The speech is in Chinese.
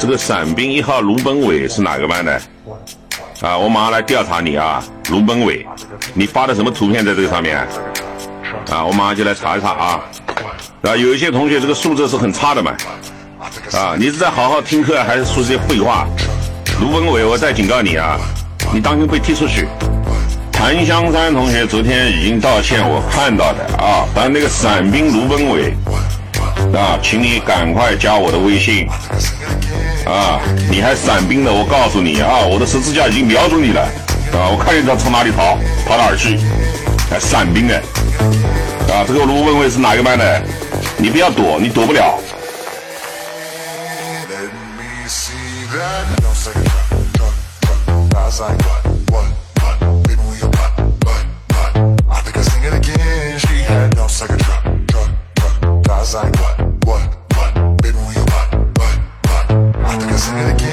这个伞兵1号卢本伟是哪个班的？啊，我马上来调查你啊，卢本伟，你发的什么图片在这个上面？啊，我马上就来查一查啊。啊，有一些同学这个素质是很差的嘛。啊，你是在好好听课还是说这些废话？卢本伟，我再警告你啊，你当心被踢出去。谭香山同学昨天已经道歉，我看到的啊，但那个伞兵卢本伟啊，请你赶快加我的微信啊！你还伞兵的，我告诉你啊，我的十字架已经瞄准你了啊！我看你他从哪里逃，跑哪儿去？还伞兵的啊！这个卢本伟是哪个班的？你不要躲，你躲不了。 I was like, what, baby, will you what, I think I sing it again.